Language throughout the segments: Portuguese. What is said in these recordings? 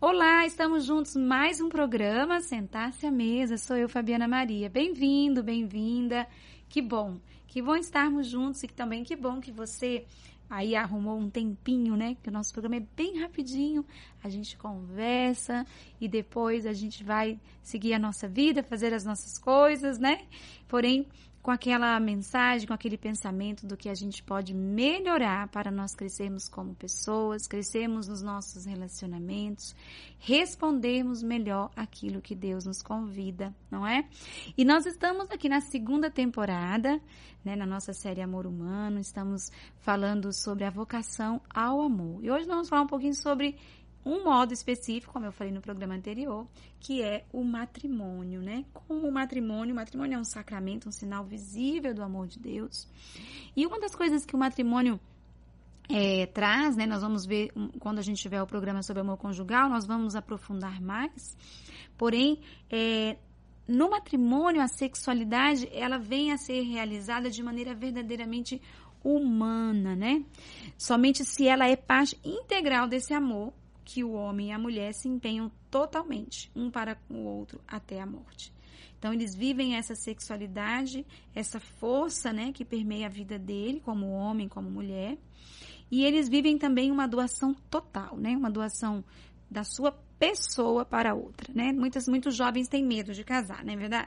Olá, estamos juntos, mais um programa, Sentar-se à Mesa, sou eu, Fabiana Maria. Bem-vindo, bem-vinda, que bom estarmos juntos e também que bom que você aí arrumou um tempinho, né, que o nosso programa é bem rapidinho, a gente conversa e depois a gente vai seguir a nossa vida, fazer as nossas coisas, né, porém com aquela mensagem, com aquele pensamento do que a gente pode melhorar para nós crescermos como pessoas, crescermos nos nossos relacionamentos, respondermos melhor aquilo que Deus nos convida, não é? E nós estamos aqui na segunda temporada, né, na nossa série Amor Humano, estamos falando sobre a vocação ao amor. E hoje nós vamos falar um pouquinho sobre um modo específico, como eu falei no programa anterior, que é o matrimônio, né? Como o matrimônio é um sacramento, um sinal visível do amor de Deus. E uma das coisas que o matrimônio traz, né? Nós vamos ver, quando a gente tiver o programa sobre amor conjugal, nós vamos aprofundar mais. Porém, no matrimônio, a sexualidade, ela vem a ser realizada de maneira verdadeiramente humana, né? Somente se ela é parte integral desse amor, que o homem e a mulher se empenham totalmente, um para o outro, até a morte. Então, eles vivem essa sexualidade, essa força, né, que permeia a vida dele, como homem, como mulher. E eles vivem também uma doação total, né, uma doação da sua pessoa para a outra, né? Muitos jovens têm medo de casar, não é verdade?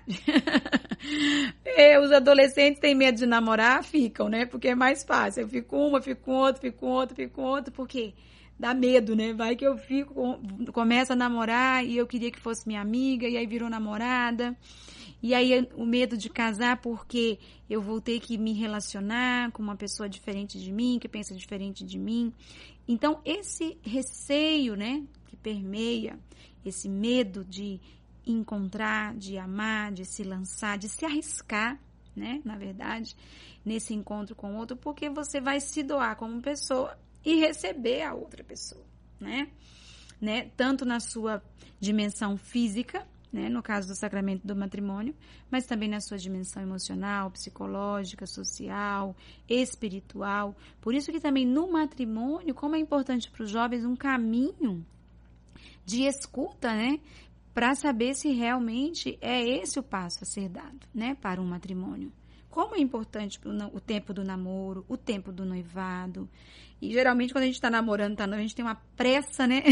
Os adolescentes têm medo de namorar, ficam, né? Porque é mais fácil. Eu fico uma, fico com outro, por quê? Dá medo, né? Vai que eu começo a namorar e eu queria que fosse minha amiga e aí virou namorada. E aí o medo de casar porque eu vou ter que me relacionar com uma pessoa diferente de mim, que pensa diferente de mim. Então, esse receio, né, que permeia, esse medo de encontrar, de amar, de se lançar, de se arriscar, né, na verdade, nesse encontro com o outro, porque você vai se doar como pessoa e receber a outra pessoa, né? Tanto na sua dimensão física, né? No caso do sacramento do matrimônio, mas também na sua dimensão emocional, psicológica, social, espiritual. Por isso que também no matrimônio, como é importante para os jovens um caminho de escuta, né? Para saber se realmente é esse o passo a ser dado, né? Para um matrimônio. Como é importante o tempo do namoro, o tempo do noivado. E geralmente quando a gente está namorando, a gente tem uma pressa, né?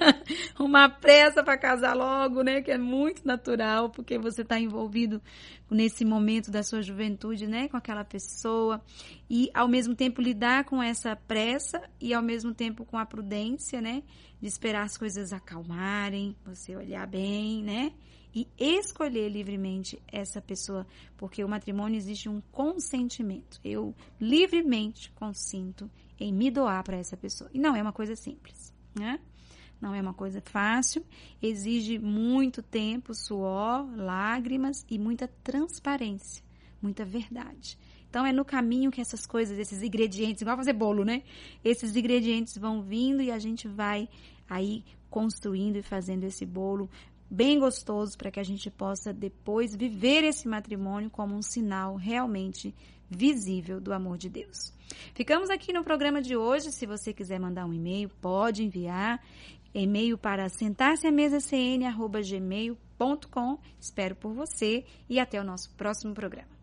Uma pressa para casar logo, né? Que é muito natural, porque você está envolvido nesse momento da sua juventude, né? Com aquela pessoa. E ao mesmo tempo lidar com essa pressa e ao mesmo tempo com a prudência, né? De esperar as coisas acalmarem, você olhar bem, né? E escolher livremente essa pessoa, porque o matrimônio existe um consentimento. Eu livremente consinto em me doar para essa pessoa. E não é uma coisa simples, né? Não é uma coisa fácil, exige muito tempo, suor, lágrimas e muita transparência, muita verdade. Então, é no caminho que essas coisas, esses ingredientes, igual fazer bolo, né? Esses ingredientes vão vindo e a gente vai aí construindo e fazendo esse bolo bem gostoso para que a gente possa depois viver esse matrimônio como um sinal realmente visível do amor de Deus. Ficamos aqui no programa de hoje. Se você quiser mandar um e-mail, pode enviar e-mail para sentarseamesacn@gmail.com. Espero por você e até o nosso próximo programa.